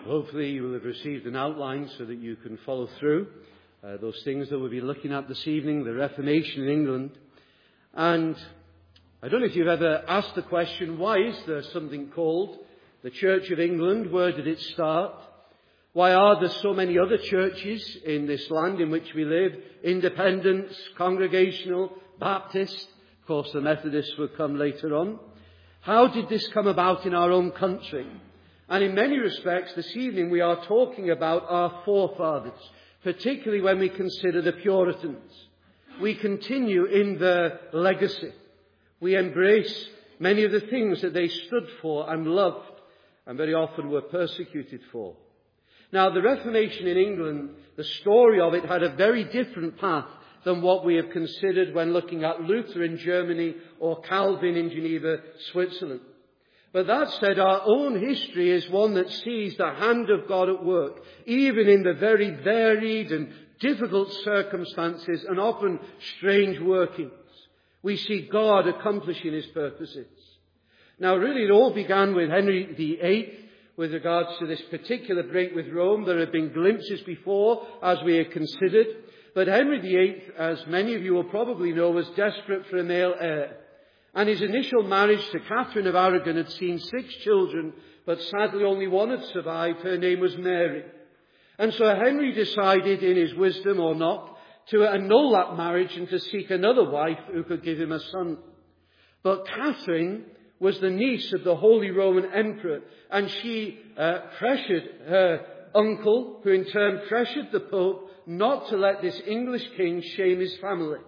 Hopefully you will have received an outline so that you can follow through those things that we'll be looking at this evening, the Reformation in England. And I don't know if you've ever asked the question, why is there something called the Church of England? Where did it start? Why are there so many other churches in this land in which we live? Independents, Congregational, Baptist. Of course, the Methodists will come later on. How did this come about in our own country? And in many respects, this evening we are talking about our forefathers, particularly when we consider the Puritans. We continue in their legacy. We embrace many of the things that they stood for and loved, and very often were persecuted for. Now, the Reformation in England, the story of it had a very different path than what we have considered when looking at Luther in Germany or Calvin in Geneva, Switzerland. But that said, our own history is one that sees the hand of God at work, even in the very varied and difficult circumstances and often strange workings. We see God accomplishing his purposes. Now, really, it all began with Henry VIII with regards to this particular break with Rome. There have been glimpses before, as we have considered. But Henry VIII, as many of you will probably know, was desperate for a male heir. And his initial marriage to Catherine of Aragon had seen 6 children, but sadly only one had survived. Her name was Mary. And so Henry decided, in his wisdom or not, to annul that marriage and to seek another wife who could give him a son. But Catherine was the niece of the Holy Roman Emperor, and she pressured her uncle, who in turn pressured the Pope, not to let this English king shame his family.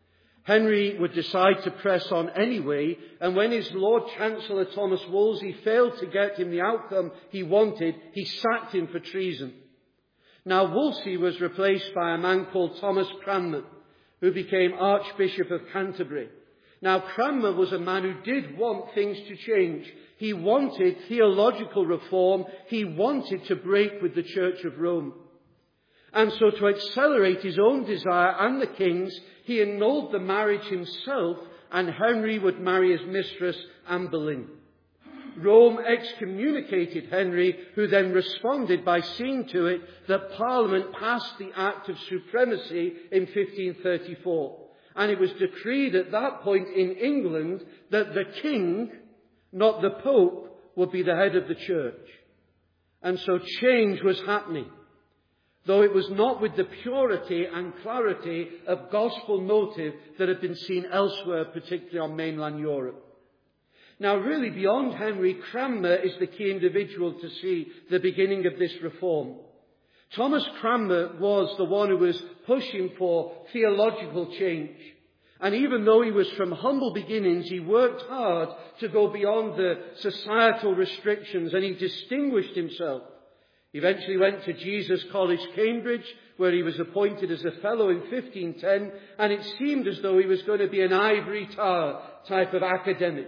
Henry would decide to press on anyway, and when his Lord Chancellor Thomas Wolsey failed to get him the outcome he wanted, he sacked him for treason. Now, Wolsey was replaced by a man called Thomas Cranmer, who became Archbishop of Canterbury. Now, Cranmer was a man who did want things to change. He wanted theological reform. He wanted to break with the Church of Rome. And so, to accelerate his own desire and the king's, he annulled the marriage himself, and Henry would marry his mistress, Anne Boleyn. Rome excommunicated Henry, who then responded by seeing to it that Parliament passed the Act of Supremacy in 1534. And it was decreed at that point in England that the king, not the Pope, would be the head of the church. And so change was happening, though it was not with the purity and clarity of gospel motive that had been seen elsewhere, particularly on mainland Europe. Now, really, beyond Henry, Cranmer is the key individual to see the beginning of this reform. Thomas Cranmer was the one who was pushing for theological change. And even though he was from humble beginnings, he worked hard to go beyond the societal restrictions, and he distinguished himself. He eventually went to Jesus College, Cambridge, where he was appointed as a fellow in 1510, and it seemed as though he was going to be an ivory tower type of academic.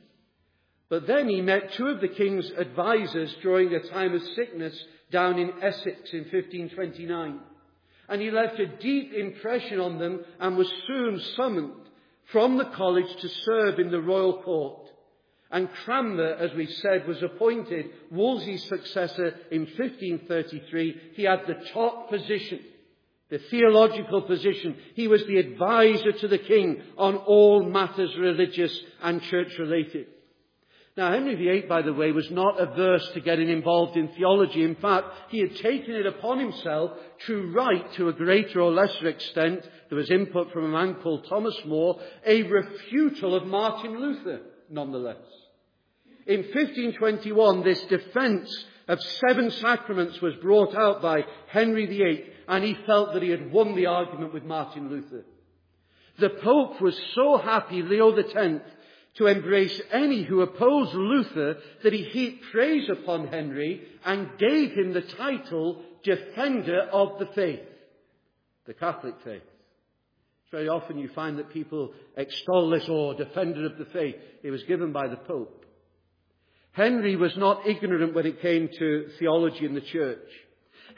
But then he met 2 of the king's advisors during a time of sickness down in Essex in 1529. And he left a deep impression on them and was soon summoned from the college to serve in the royal court. And Cranmer, as we said, was appointed Wolsey's successor in 1533. He had the top position, the theological position. He was the advisor to the king on all matters religious and church-related. Now, Henry VIII, by the way, was not averse to getting involved in theology. In fact, he had taken it upon himself to write, to a greater or lesser extent, there was input from a man called Thomas More, a refutal of Martin Luther, nonetheless. In 1521, this defence of 7 sacraments was brought out by Henry VIII, and he felt that he had won the argument with Martin Luther. The Pope was so happy, Leo X, to embrace any who opposed Luther, that he heaped praise upon Henry and gave him the title Defender of the Faith, the Catholic faith. Very often you find that people extol this, Defender of the Faith. It was given by the Pope. Henry was not ignorant when it came to theology in the church.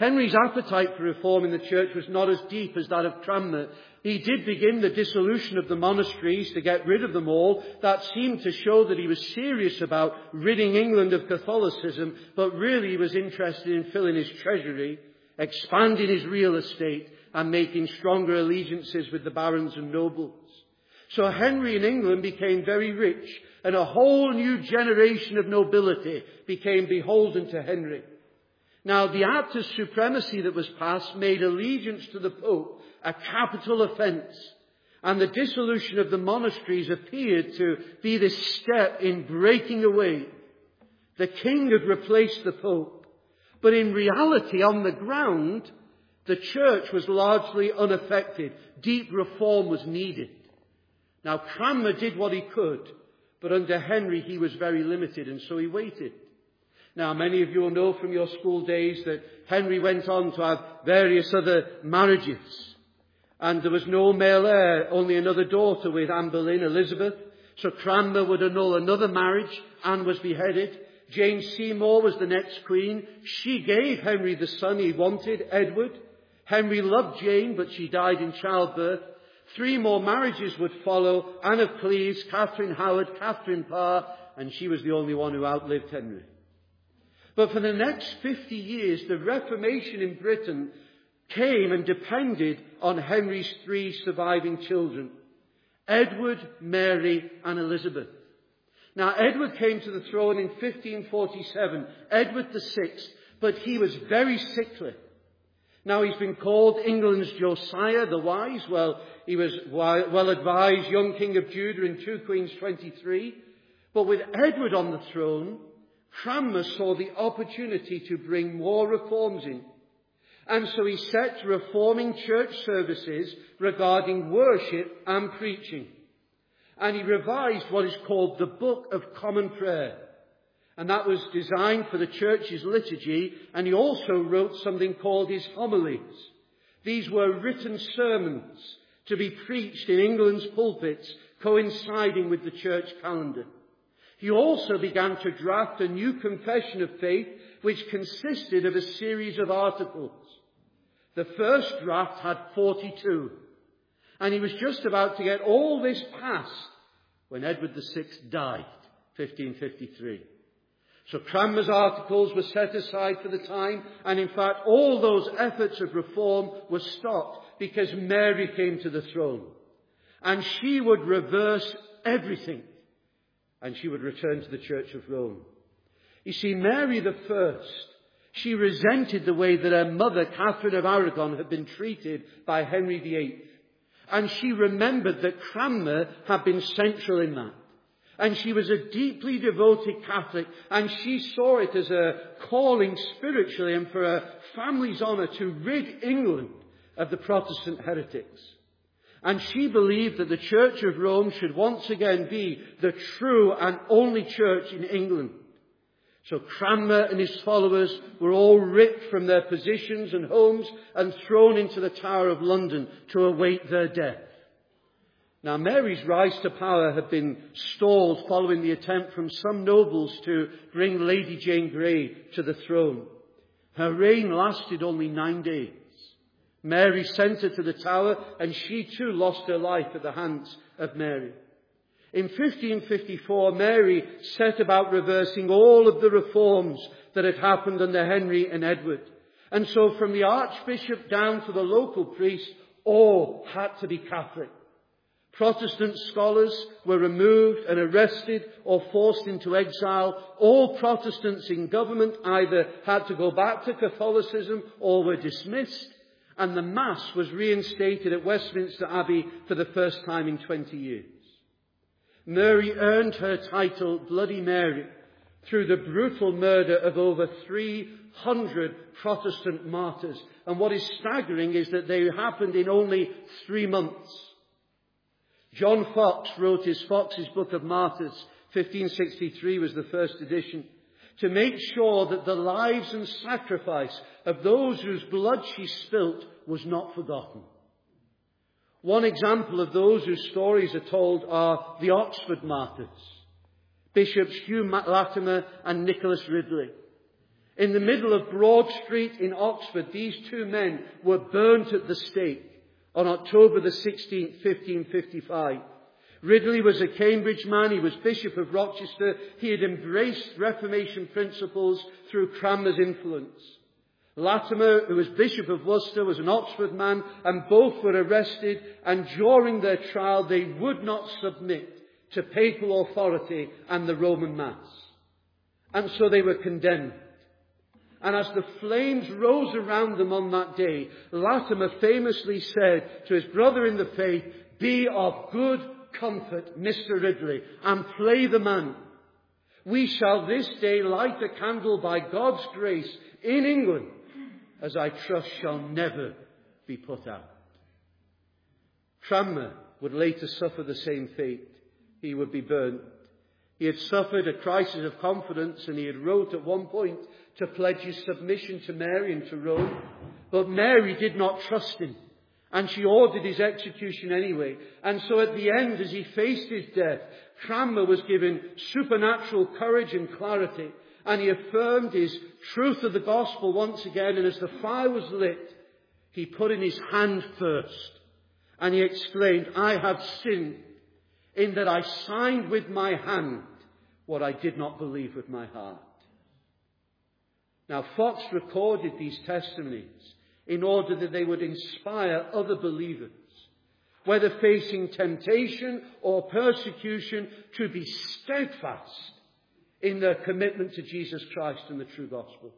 Henry's appetite for reform in the church was not as deep as that of Cranmer. He did begin the dissolution of the monasteries to get rid of them all. That seemed to show that he was serious about ridding England of Catholicism, but really he was interested in filling his treasury, expanding his real estate, and making stronger allegiances with the barons and nobles. So Henry in England became very rich, and a whole new generation of nobility became beholden to Henry. Now, the Act of Supremacy that was passed made allegiance to the Pope a capital offence, and the dissolution of the monasteries appeared to be the step in breaking away. The king had replaced the Pope, but in reality, on the ground, the church was largely unaffected. Deep reform was needed. Now, Cranmer did what he could, but under Henry he was very limited, and so he waited. Now, many of you will know from your school days that Henry went on to have various other marriages. And there was no male heir, only another daughter with Anne Boleyn, Elizabeth. So Cranmer would annul another marriage. Anne was beheaded. Jane Seymour was the next queen. She gave Henry the son he wanted, Edward. Henry loved Jane, but she died in childbirth. 3 more marriages would follow: Anne of Cleves, Catherine Howard, Catherine Parr, and she was the only one who outlived Henry. But for the next 50 years, the Reformation in Britain came and depended on Henry's 3 surviving children: Edward, Mary, and Elizabeth. Now, Edward came to the throne in 1547, Edward VI, but he was very sickly. Now, he's been called England's Josiah the Wise. Well, he was well-advised young king of Judah in 2 Queens 23. But with Edward on the throne, Cranmer saw the opportunity to bring more reforms in. And so he set to reforming church services regarding worship and preaching. And he revised what is called the Book of Common Prayer. And that was designed for the church's liturgy. And he also wrote something called his homilies. These were written sermons to be preached in England's pulpits, coinciding with the church calendar. He also began to draft a new confession of faith, which consisted of a series of articles. The first draft had 42. And he was just about to get all this passed when Edward VI died, 1553. So Cranmer's articles were set aside for the time, and in fact all those efforts of reform were stopped because Mary came to the throne. And she would reverse everything. And she would return to the Church of Rome. You see, Mary the First, she resented the way that her mother, Catherine of Aragon, had been treated by Henry VIII. And she remembered that Cranmer had been central in that. And she was a deeply devoted Catholic, and she saw it as a calling spiritually and for her family's honour to rid England of the Protestant heretics. And she believed that the Church of Rome should once again be the true and only church in England. So Cranmer and his followers were all ripped from their positions and homes and thrown into the Tower of London to await their death. Now, Mary's rise to power had been stalled following the attempt from some nobles to bring Lady Jane Grey to the throne. Her reign lasted only 9 days. Mary sent her to the Tower, and she too lost her life at the hands of Mary. In 1554, Mary set about reversing all of the reforms that had happened under Henry and Edward. And so from the Archbishop down to the local priest, all had to be Catholic. Protestant scholars were removed and arrested or forced into exile. All Protestants in government either had to go back to Catholicism or were dismissed. And the Mass was reinstated at Westminster Abbey for the first time in 20 years. Mary earned her title Bloody Mary through the brutal murder of over 300 Protestant martyrs. And what is staggering is that they happened in only 3 months. John Foxe wrote his Foxe's Book of Martyrs, 1563 was the first edition, to make sure that the lives and sacrifice of those whose blood she spilt was not forgotten. One example of those whose stories are told are the Oxford martyrs, Bishops Hugh Latimer and Nicholas Ridley. In the middle of Broad Street in Oxford, these two men were burnt at the stake on October the 16th, 1555. Ridley was a Cambridge man. He was Bishop of Rochester. He had embraced Reformation principles through Cranmer's influence. Latimer, who was Bishop of Worcester, was an Oxford man, and both were arrested, and during their trial they would not submit to papal authority and the Roman Mass. And so they were condemned. And as the flames rose around them on that day, Latimer famously said to his brother in the faith, "Be of good comfort, Mr. Ridley, and play the man. We shall this day light a candle by God's grace in England, as I trust shall never be put out." Cranmer would later suffer the same fate. He would be burnt. He had suffered a crisis of confidence, and he had wrote at one point to pledge his submission to Mary and to Rome. But Mary did not trust him, and she ordered his execution anyway. And so at the end, as he faced his death, Cranmer was given supernatural courage and clarity, and he affirmed his truth of the gospel once again. And as the fire was lit, he put in his hand first, and he exclaimed, "I have sinned in that I signed with my hand what I did not believe with my heart." Now, Fox recorded these testimonies in order that they would inspire other believers, whether facing temptation or persecution, to be steadfast in their commitment to Jesus Christ and the true gospel.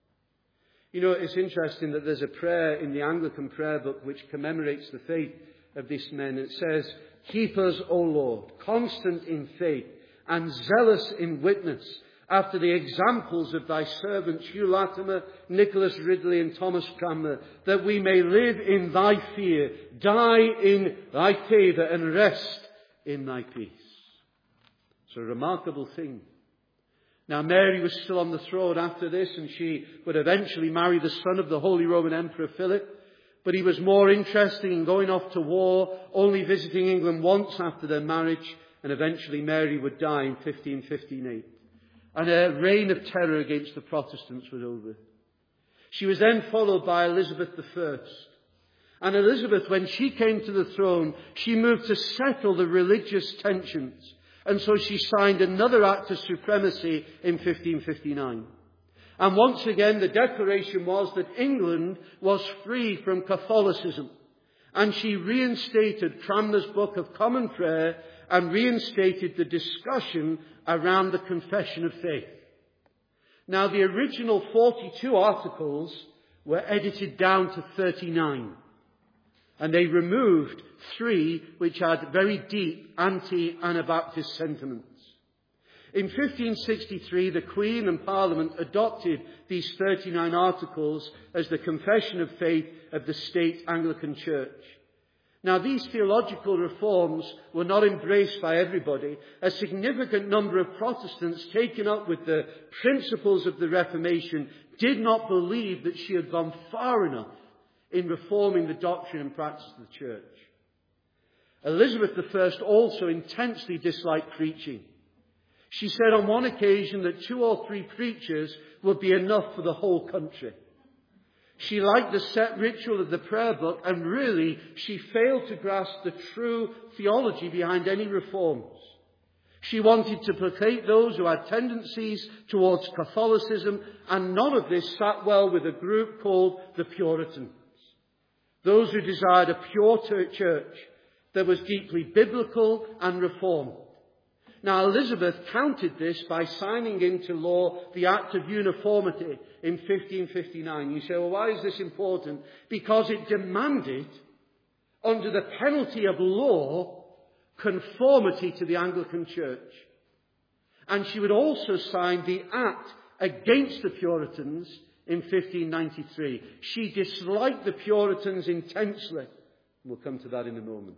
You know, it's interesting that there's a prayer in the Anglican prayer book which commemorates the faith of these men. It says, "Keep us, O Lord, constant in faith and zealous in witness, after the examples of thy servants Hugh Latimer, Nicholas Ridley and Thomas Cranmer, that we may live in thy fear, die in thy favour, and rest in thy peace." It's a remarkable thing. Now, Mary was still on the throne after this, and she would eventually marry the son of the Holy Roman Emperor Philip. But he was more interested in going off to war, only visiting England once after their marriage, and eventually Mary would die in 1558. And her reign of terror against the Protestants was over. She was then followed by Elizabeth I. And Elizabeth, when she came to the throne, she moved to settle the religious tensions. And so she signed another Act of Supremacy in 1559. And once again, the declaration was that England was free from Catholicism. And she reinstated Cranmer's Book of Common Prayer and reinstated the discussion around the Confession of Faith. Now, the original 42 articles were edited down to 39. And they removed 3 which had very deep anti-Anabaptist sentiments. In 1563, the Queen and Parliament adopted these 39 articles as the Confession of Faith of the State Anglican Church. Now, these theological reforms were not embraced by everybody. A significant number of Protestants, taken up with the principles of the Reformation, did not believe that she had gone far enough in reforming the doctrine and practice of the church. Elizabeth I also intensely disliked preaching. She said on one occasion that 2 or 3 preachers would be enough for the whole country. She liked the set ritual of the prayer book, and really she failed to grasp the true theology behind any reforms. She wanted to placate those who had tendencies towards Catholicism, and none of this sat well with a group called the Puritans. Those who desired a pure church that was deeply biblical and reformed. Now, Elizabeth countered this by signing into law the Act of Uniformity in 1559. You say, well, why is this important? Because it demanded, under the penalty of law, conformity to the Anglican Church. And she would also sign the Act against the Puritans in 1593. She disliked the Puritans intensely. We'll come to that in a moment.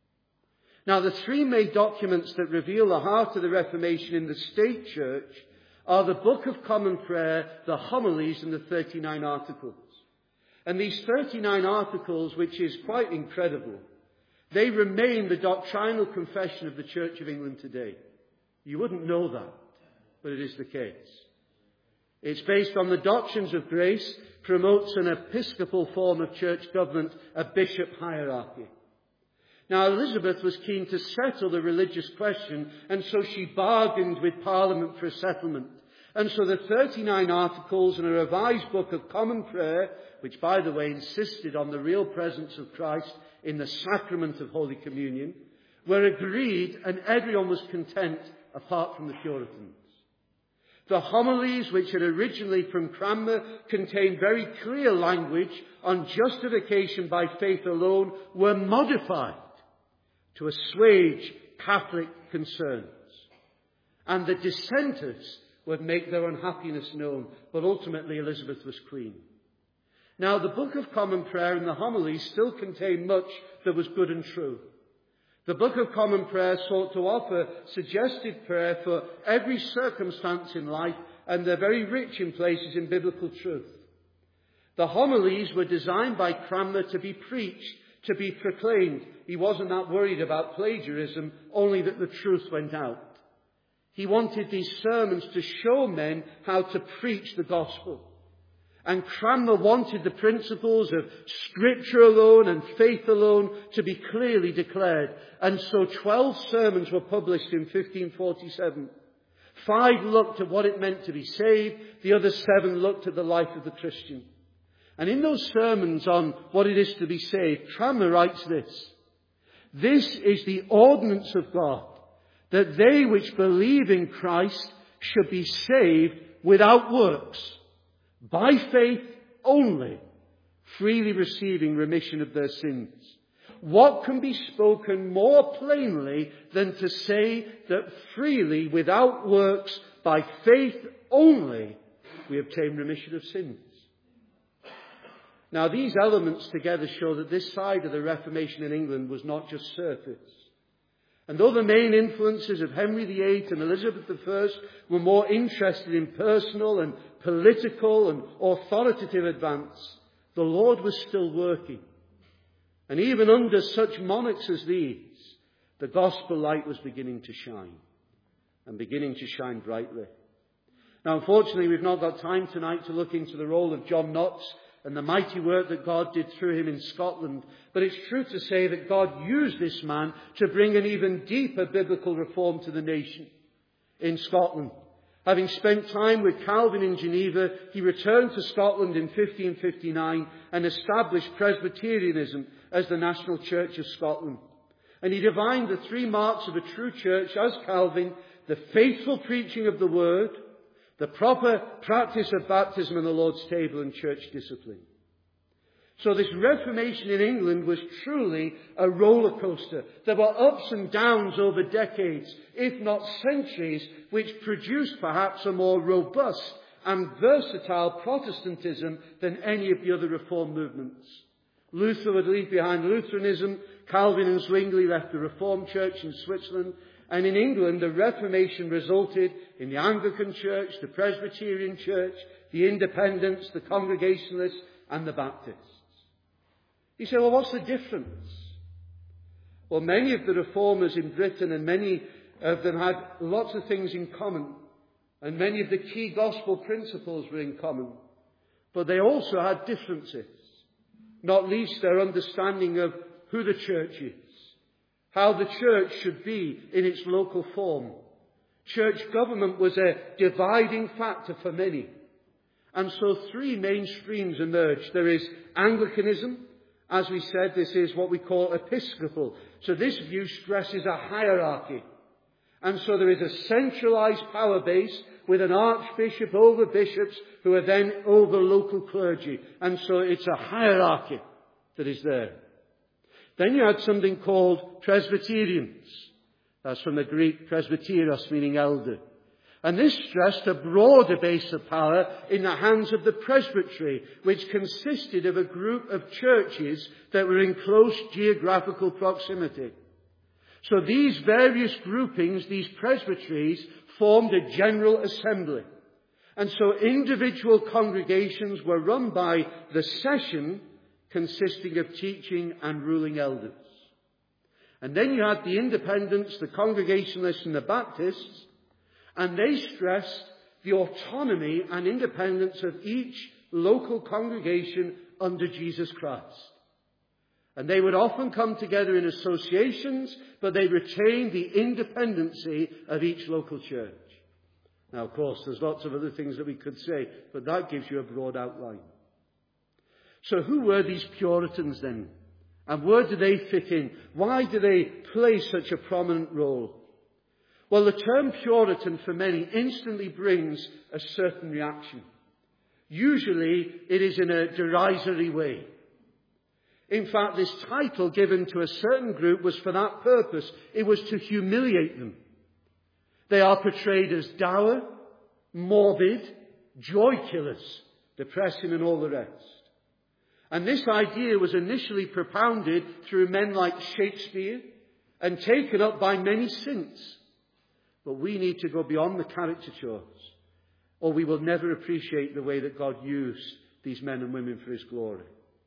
Now, the 3 main documents that reveal the heart of the Reformation in the State Church are the Book of Common Prayer, the Homilies, and the 39 Articles. And these 39 Articles, which is quite incredible, they remain the doctrinal confession of the Church of England today. You wouldn't know that, but it is the case. It's based on the doctrines of grace, promotes an episcopal form of church government, a bishop hierarchy. Now, Elizabeth was keen to settle the religious question, and so she bargained with Parliament for a settlement. And so the 39 articles in a revised Book of Common Prayer, which, by the way, insisted on the real presence of Christ in the sacrament of Holy Communion, were agreed, and everyone was content, apart from the Puritans. The homilies, which had originally from Cranmer contained very clear language on justification by faith alone, were modified to assuage Catholic concerns. And the dissenters would make their unhappiness known, but ultimately Elizabeth was queen. Now, the Book of Common Prayer and the homilies still contain much that was good and true. The Book of Common Prayer sought to offer suggested prayer for every circumstance in life, and they're very rich in places in biblical truth. The homilies were designed by Cranmer to be preached, to be proclaimed. He wasn't that worried about plagiarism, only that the truth went out. He wanted these sermons to show men how to preach the gospel. And Cranmer wanted the principles of Scripture alone and faith alone to be clearly declared. And so 12 sermons were published in 1547. 5 looked at what it meant to be saved. The other 7 looked at the life of the Christian. And in those sermons on what it is to be saved, Cranmer writes this: "This is the ordinance of God, that they which believe in Christ should be saved without works, by faith only, freely receiving remission of their sins." What can be spoken more plainly than to say that freely, without works, by faith only, we obtain remission of sins? Now, these elements together show that this side of the Reformation in England was not just surface. And though the main influences of Henry VIII and Elizabeth I were more interested in personal and political and authoritative advance, the Lord was still working. And even under such monarchs as these, the gospel light was beginning to shine, and beginning to shine brightly. Now, unfortunately, we've not got time tonight to look into the role of John Knox and the mighty work that God did through him in Scotland. But it's true to say that God used this man to bring an even deeper biblical reform to the nation. In Scotland, having spent time with Calvin in Geneva, he returned to Scotland in 1559 and established Presbyterianism as the national church of Scotland. And he defined the 3 marks of a true church as Calvin: the faithful preaching of the word, the proper practice of baptism and the Lord's table, and church discipline. So this Reformation in England was truly a roller coaster. There were ups and downs over decades, if not centuries, which produced perhaps a more robust and versatile Protestantism than any of the other Reformed movements. Luther would leave behind Lutheranism. Calvin and Zwingli left the Reformed Church in Switzerland. And in England, the Reformation resulted in the Anglican Church, the Presbyterian Church, the Independents, the Congregationalists, and the Baptists. You say, well, what's the difference? Well, many of the reformers in Britain, and many of them had lots of things in common. And many of the key gospel principles were in common. But they also had differences. Not least their understanding of who the church is. How the church should be in its local form. Church government was a dividing factor for many. And so 3 main streams emerged. There is Anglicanism. As we said, this is what we call episcopal. So this view stresses a hierarchy. And so there is a centralized power base with an archbishop over bishops who are then over local clergy. And so it's a hierarchy that is there. Then you had something called Presbyterians. That's from the Greek presbyteros, meaning elder. And this stressed a broader base of power in the hands of the presbytery, which consisted of a group of churches that were in close geographical proximity. So these various groupings, these presbyteries, formed a general assembly. And so individual congregations were run by the session, consisting of teaching and ruling elders. And then you had the Independents, the Congregationalists and the Baptists, and they stressed the autonomy and independence of each local congregation under Jesus Christ. And they would often come together in associations, but they retained the independency of each local church. Now, of course, there's lots of other things that we could say, but that gives you a broad outline. So who were these Puritans then? And where do they fit in? Why do they play such a prominent role? Well, the term Puritan for many instantly brings a certain reaction. Usually it is in a derisory way. In fact, this title given to a certain group was for that purpose. It was to humiliate them. They are portrayed as dour, morbid, joy killers, depressing and all the rest. And this idea was initially propounded through men like Shakespeare and taken up by many since. But we need to go beyond the caricatures, or we will never appreciate the way that God used these men and women for his glory.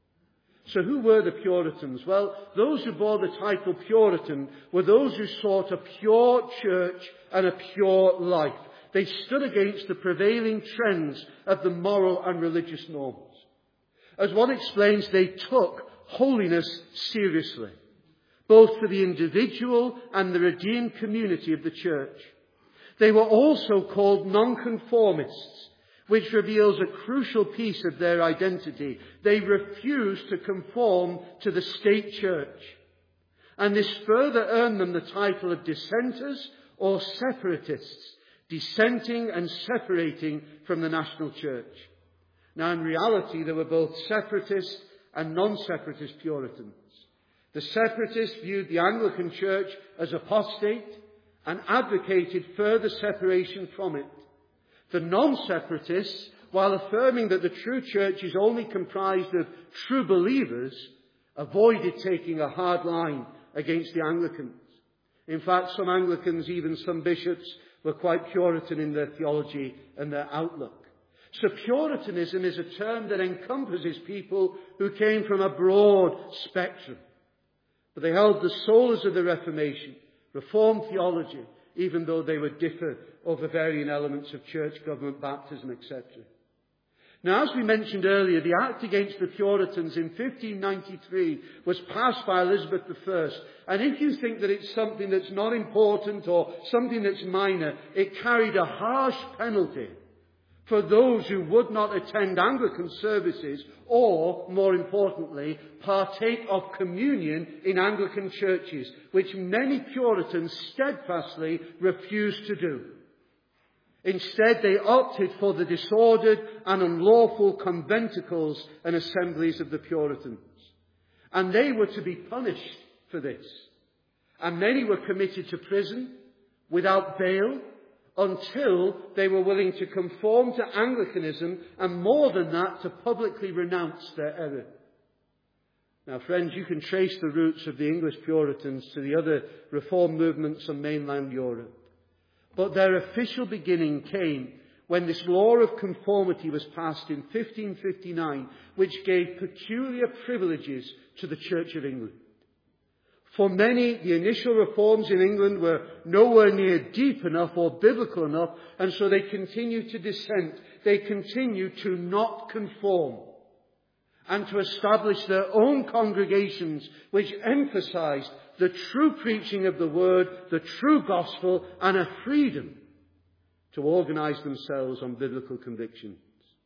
So who were the Puritans? Well, those who bore the title Puritan were those who sought a pure church and a pure life. They stood against the prevailing trends of the moral and religious norms. As one explains, they took holiness seriously, both for the individual and the redeemed community of the church. They were also called nonconformists, which reveals a crucial piece of their identity. They refused to conform to the state church. And this further earned them the title of dissenters or separatists, dissenting and separating from the national church. Now, in reality, there were both separatist and non-separatist Puritans. The separatists viewed the Anglican Church as apostate and advocated further separation from it. The non-separatists, while affirming that the true church is only comprised of true believers, avoided taking a hard line against the Anglicans. In fact, some Anglicans, even some bishops, were quite Puritan in their theology and their outlook. So Puritanism is a term that encompasses people who came from a broad spectrum. But they held the solas of the Reformation, Reformed theology, even though they would differ over varying elements of church government, baptism, etc. Now, as we mentioned earlier, the Act against the Puritans in 1593 was passed by Elizabeth I. And if you think that it's something that's not important or something that's minor, it carried a harsh penalty for those who would not attend Anglican services or, more importantly, partake of communion in Anglican churches, which many Puritans steadfastly refused to do. Instead, they opted for the disordered and unlawful conventicles and assemblies of the Puritans. And they were to be punished for this. And many were committed to prison without bail, until they were willing to conform to Anglicanism and, more than that, to publicly renounce their error. Now, friends, you can trace the roots of the English Puritans to the other reform movements on mainland Europe. But their official beginning came when this law of conformity was passed in 1559, which gave peculiar privileges to the Church of England. For many, the initial reforms in England were nowhere near deep enough or biblical enough, and so they continued to dissent. They continued to not conform and to establish their own congregations which emphasized the true preaching of the word, the true gospel, and a freedom to organize themselves on biblical convictions.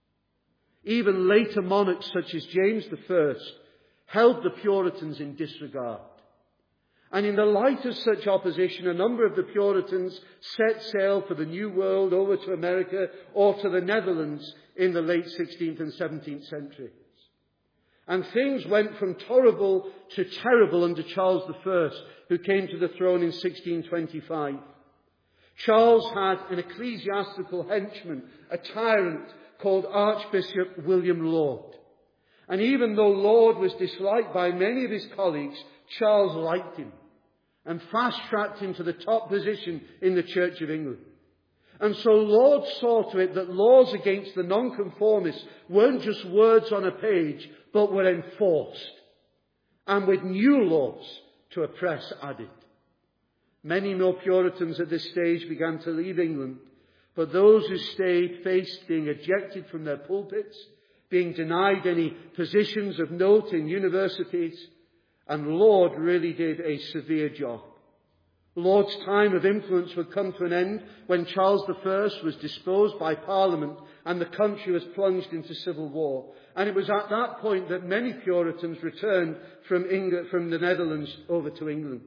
Even later monarchs such as James I held the Puritans in disregard. And in the light of such opposition, a number of the Puritans set sail for the New World, over to America or to the Netherlands in the late 16th and 17th centuries. And things went from tolerable to terrible under Charles I, who came to the throne in 1625. Charles had an ecclesiastical henchman, a tyrant called Archbishop William Laud. And even though Laud was disliked by many of his colleagues, Charles liked him and fast-tracked him to the top position in the Church of England. And so Laud saw to it that laws against the nonconformists weren't just words on a page, but were enforced, and with new laws to oppress added. Many more Puritans at this stage began to leave England, But those who stayed faced being ejected from their pulpits, being denied any positions of note in universities, and Laud really did a severe job. Laud's time of influence would come to an end when Charles I was disposed by Parliament and the country was plunged into civil war. And it was at that point that many Puritans returned from the Netherlands over to England.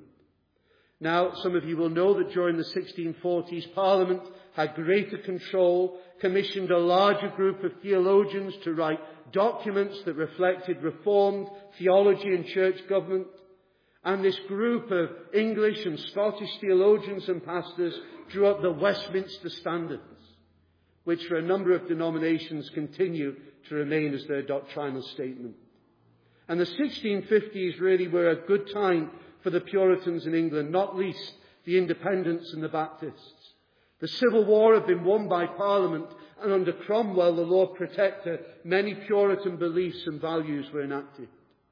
Now, some of you will know that during the 1640s, Parliament had greater control, commissioned a larger group of theologians to write documents that reflected Reformed theology and church government. And this group of English and Scottish theologians and pastors drew up the Westminster Standards, which for a number of denominations continue to remain as their doctrinal statement. And the 1650s really were a good time for the Puritans in England, not least the Independents and the Baptists. The Civil War had been won by Parliament, and under Cromwell, the Lord Protector, many Puritan beliefs and values were enacted.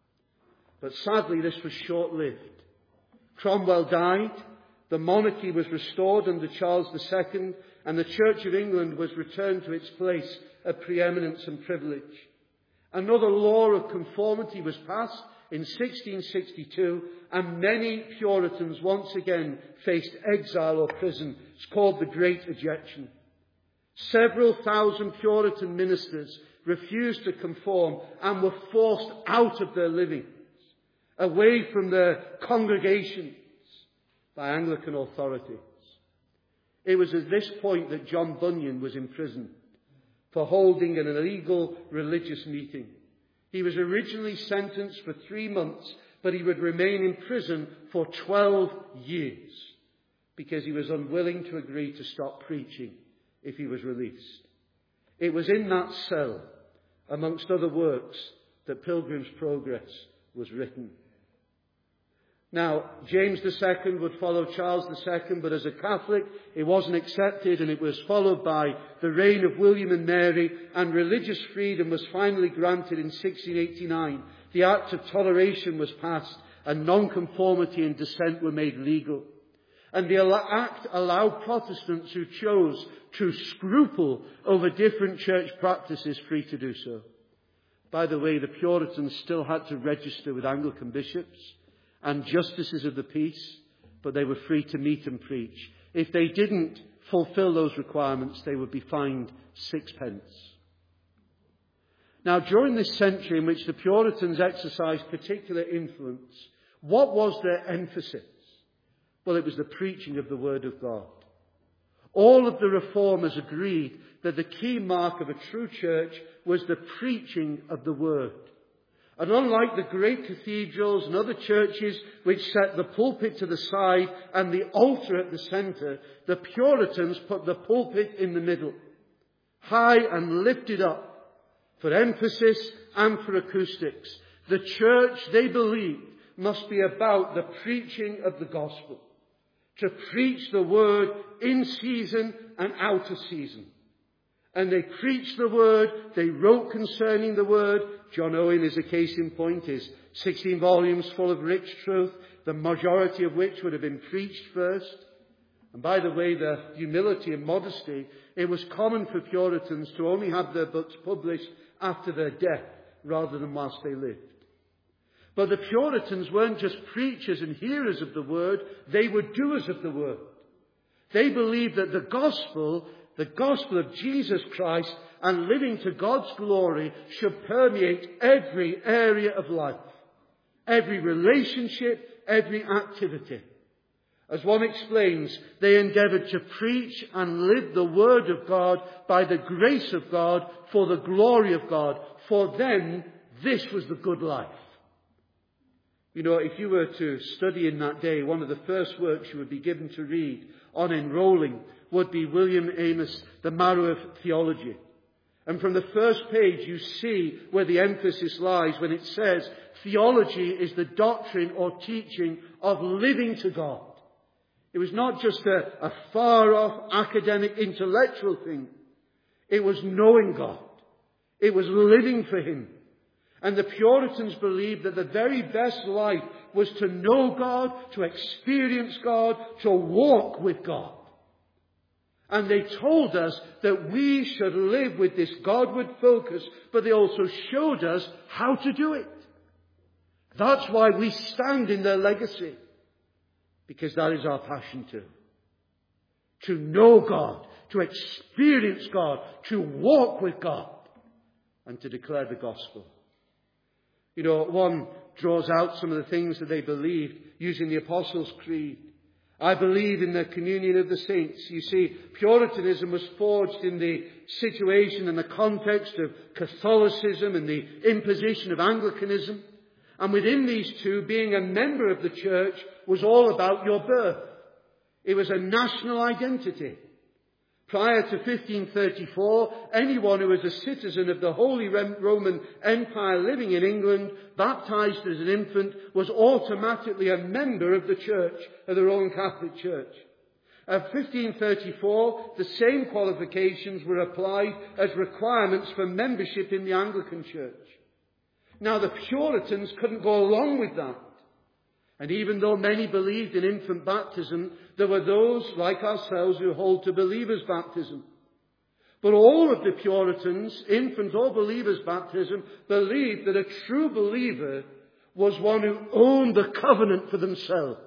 But sadly, this was short-lived. Cromwell died, the monarchy was restored under Charles II, and the Church of England was returned to its place of preeminence and privilege. Another law of conformity was passed in 1662, and many Puritans once again faced exile or prison. It's called the Great Ejection. Several thousand Puritan ministers refused to conform and were forced out of their livings, away from their congregations by Anglican authorities. It was at this point that John Bunyan was imprisoned for holding an illegal religious meeting. He was originally sentenced for 3 months, but he would remain in prison for 12 years because he was unwilling to agree to stop preaching if he was released. It was in that cell, amongst other works, that Pilgrim's Progress was written. Now, James II would follow Charles II, but as a Catholic, it wasn't accepted, and it was followed by the reign of William and Mary, and religious freedom was finally granted in 1689. The Act of Toleration was passed, and nonconformity and dissent were made legal. And the Act allowed Protestants who chose to scruple over different church practices free to do so. By the way, the Puritans still had to register with Anglican bishops and justices of the peace, but they were free to meet and preach. If they didn't fulfill those requirements, they would be fined 6 pence. Now, during this century in which the Puritans exercised particular influence, what was their emphasis? Well, it was the preaching of the Word of God. All of the reformers agreed that the key mark of a true church was the preaching of the Word. And unlike the great cathedrals and other churches which set the pulpit to the side and the altar at the centre, the Puritans put the pulpit in the middle, high and lifted up, for emphasis and for acoustics. The church, they believed, must be about the preaching of the gospel, to preach the word in season and out of season. And they preached the word, they wrote concerning the word. John Owen is a case in point, his 16 volumes full of rich truth, the majority of which would have been preached first. And by the way, the humility and modesty, it was common for Puritans to only have their books published after their death rather than whilst they lived. But the Puritans weren't just preachers and hearers of the word, they were doers of the word. They believed that the gospel of Jesus Christ and living to God's glory should permeate every area of life, every relationship, every activity. As one explains, they endeavoured to preach and live the word of God by the grace of God for the glory of God. For them, this was the good life. You know, if you were to study in that day, one of the first works you would be given to read on enrolling would be William Amos, The Marrow of Theology. And from the first page you see where the emphasis lies when it says theology is the doctrine or teaching of living to God. It was not just a far-off academic intellectual thing. It was knowing God. It was living for Him. And the Puritans believed that the very best life was to know God, to experience God, to walk with God. And they told us that we should live with this Godward focus, but they also showed us how to do it. That's why we stand in their legacy. Because that is our passion too. To know God, to experience God, to walk with God, and to declare the gospel. You know, one draws out some of the things that they believed using the Apostles' Creed. I believe in the communion of the saints. You see, Puritanism was forged in the situation and the context of Catholicism and the imposition of Anglicanism. And within these two, being a member of the church was all about your birth. It was a national identity. Prior to 1534, anyone who was a citizen of the Holy Roman Empire living in England, baptized as an infant, was automatically a member of the church, of the Roman Catholic Church. Of 1534, the same qualifications were applied as requirements for membership in the Anglican Church. Now, the Puritans couldn't go along with that. And even though many believed in infant baptism, there were those, like ourselves, who hold to believers' baptism. But all of the Puritans, infant or believers' baptism, believed that a true believer was one who owned the covenant for themselves.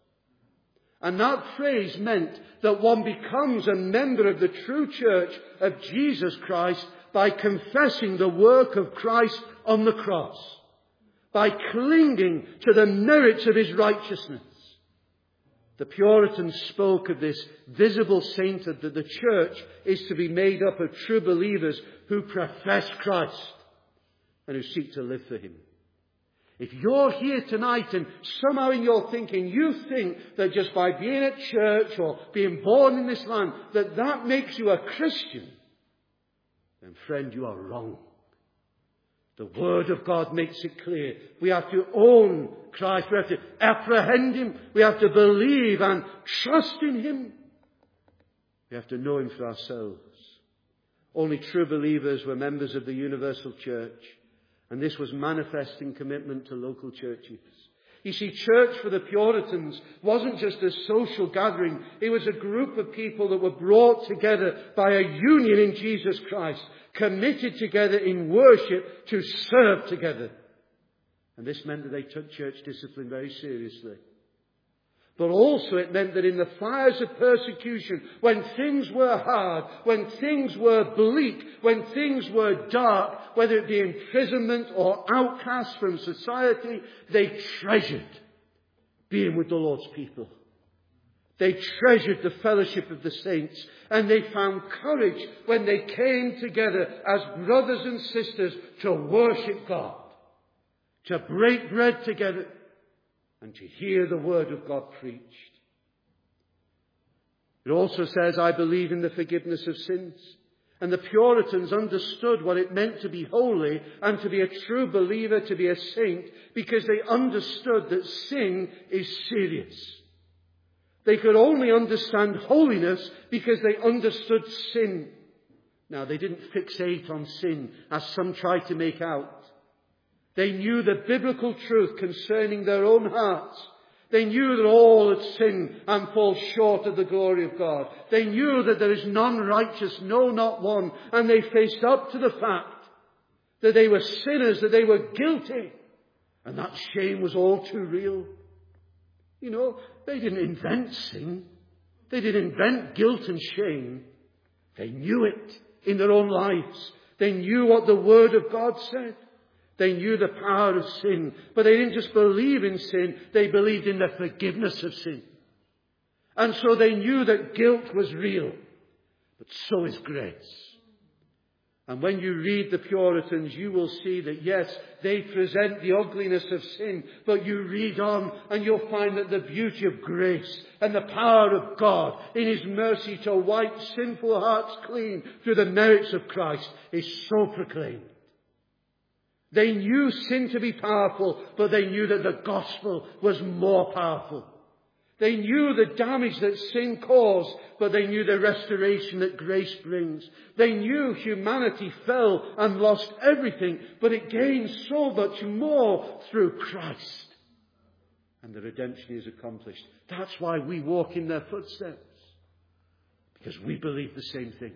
And that phrase meant that one becomes a member of the true church of Jesus Christ by confessing the work of Christ on the cross, by clinging to the merits of his righteousness. The Puritans spoke of this visible sainthood, that the church is to be made up of true believers who profess Christ and who seek to live for him. If you're here tonight and somehow in your thinking you think that just by being at church or being born in this land that makes you a Christian, then friend, you are wrong. The Word of God makes it clear. We have to own Christ. We have to apprehend him. We have to believe and trust in him. We have to know him for ourselves. Only true believers were members of the universal church. And this was manifesting commitment to local churches. You see, church for the Puritans wasn't just a social gathering. It was a group of people that were brought together by a union in Jesus Christ, committed together in worship to serve together. And this meant that they took church discipline very seriously. But also it meant that in the fires of persecution, when things were hard, when things were bleak, when things were dark, whether it be imprisonment or outcast from society, they treasured being with the Lord's people. They treasured the fellowship of the saints, and they found courage when they came together as brothers and sisters to worship God, to break bread together, and to hear the word of God preached. It also says, I believe in the forgiveness of sins. And the Puritans understood what it meant to be holy and to be a true believer, to be a saint, because they understood that sin is serious. They could only understand holiness because they understood sin. Now, they didn't fixate on sin as some tried to make out. They knew the biblical truth concerning their own hearts. They knew that all had sinned and fall short of the glory of God. They knew that there is none righteous, no, not one. And they faced up to the fact that they were sinners, that they were guilty. And that shame was all too real. You know, they didn't invent sin. They didn't invent guilt and shame. They knew it in their own lives. They knew what the Word of God said. They knew the power of sin, but they didn't just believe in sin, they believed in the forgiveness of sin. And so they knew that guilt was real, but so is grace. And when you read the Puritans, you will see that yes, they present the ugliness of sin, but you read on and you'll find that the beauty of grace and the power of God in his mercy to wipe sinful hearts clean through the merits of Christ is so proclaimed. They knew sin to be powerful, but they knew that the gospel was more powerful. They knew the damage that sin caused, but they knew the restoration that grace brings. They knew humanity fell and lost everything, but it gained so much more through Christ. And the redemption is accomplished. That's why we walk in their footsteps. because we believe the same things.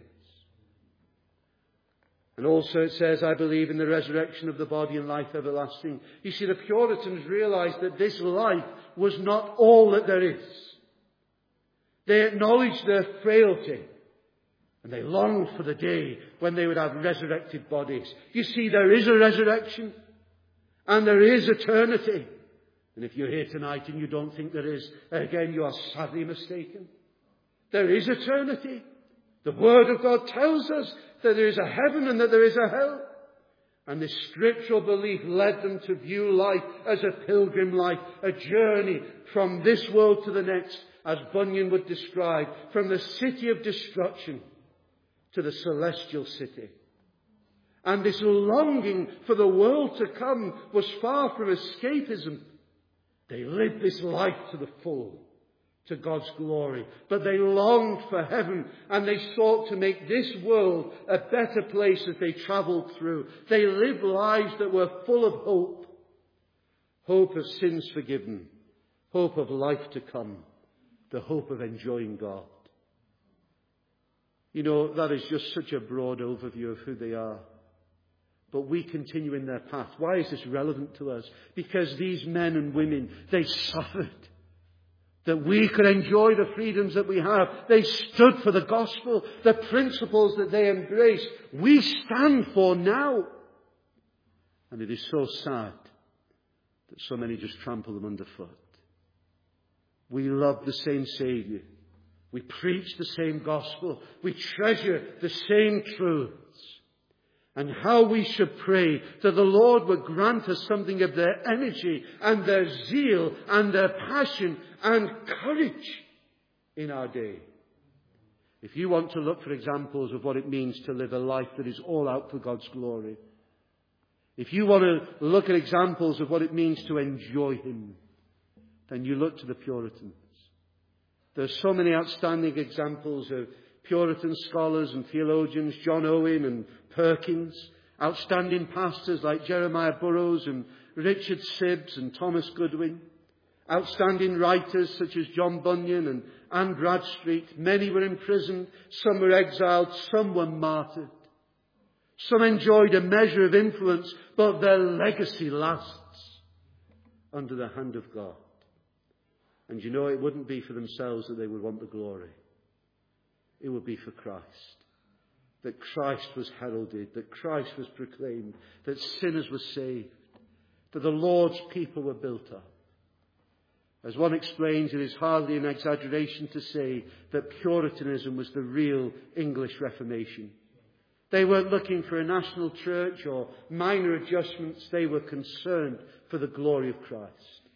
And also it says, I believe in the resurrection of the body and life everlasting. You see, the Puritans realized that this life was not all that there is. They acknowledged their frailty. And they longed for the day when they would have resurrected bodies. You see, there is a resurrection. And there is eternity. And if you're here tonight and you don't think there is, again, you are sadly mistaken. There is eternity. The Word of God tells us that there is a heaven and that there is a hell. And this scriptural belief led them to view life as a pilgrim life, a journey from this world to the next, as Bunyan would describe, from the city of destruction to the celestial city. And this longing for the world to come was far from escapism. They lived this life to the full, to God's glory. But they longed for heaven, and they sought to make this world a better place as they travelled through. They lived lives that were full of hope. Hope of sins forgiven. Hope of life to come. The hope of enjoying God. You know, that is just such a broad overview of who they are. But we continue in their path. Why is this relevant to us? Because these men and women, they suffered. That we could enjoy the freedoms that we have. They stood for the gospel, the principles that they embraced. We stand for now. And it is so sad that so many just trample them underfoot. We love the same Saviour. We preach the same gospel. We treasure the same truths. And how we should pray that the Lord would grant us something of their energy and their zeal and their passion and courage in our day. If you want to look for examples of what it means to live a life that is all out for God's glory, if you want to look at examples of what it means to enjoy Him, then you look to the Puritans. There are so many outstanding examples of Puritan scholars and theologians, John Owen and Perkins, outstanding pastors like Jeremiah Burroughs and Richard Sibbes and Thomas Goodwin, outstanding writers such as John Bunyan and Anne Bradstreet. Many were imprisoned, some were exiled, some were martyred. Some enjoyed a measure of influence, but their legacy lasts under the hand of God. And you know, it wouldn't be for themselves that they would want the glory. It would be for Christ. That Christ was heralded, that Christ was proclaimed, that sinners were saved, that the Lord's people were built up. As one explains, it is hardly an exaggeration to say that Puritanism was the real English Reformation. They weren't looking for a national church or minor adjustments. They were concerned for the glory of Christ.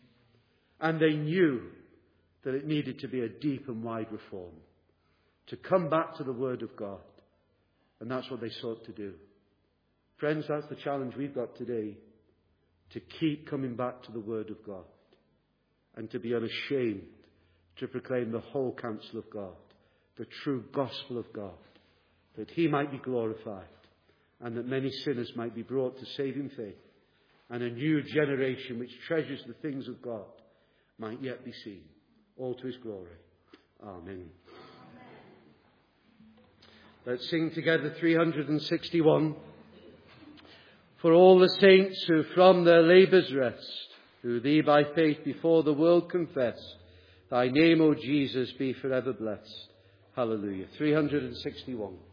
And they knew that it needed to be a deep and wide reform. To come back to the Word of God. And that's what they sought to do. Friends, that's the challenge we've got today. To keep coming back to the Word of God. And to be unashamed to proclaim the whole counsel of God. The true gospel of God. That He might be glorified. And that many sinners might be brought to saving faith. And a new generation which treasures the things of God might yet be seen. All to His glory. Amen. Let's sing together 361. For all the saints who from their labours rest, who Thee by faith before the world confess, Thy name, O Jesus, be forever blessed. Hallelujah. 361.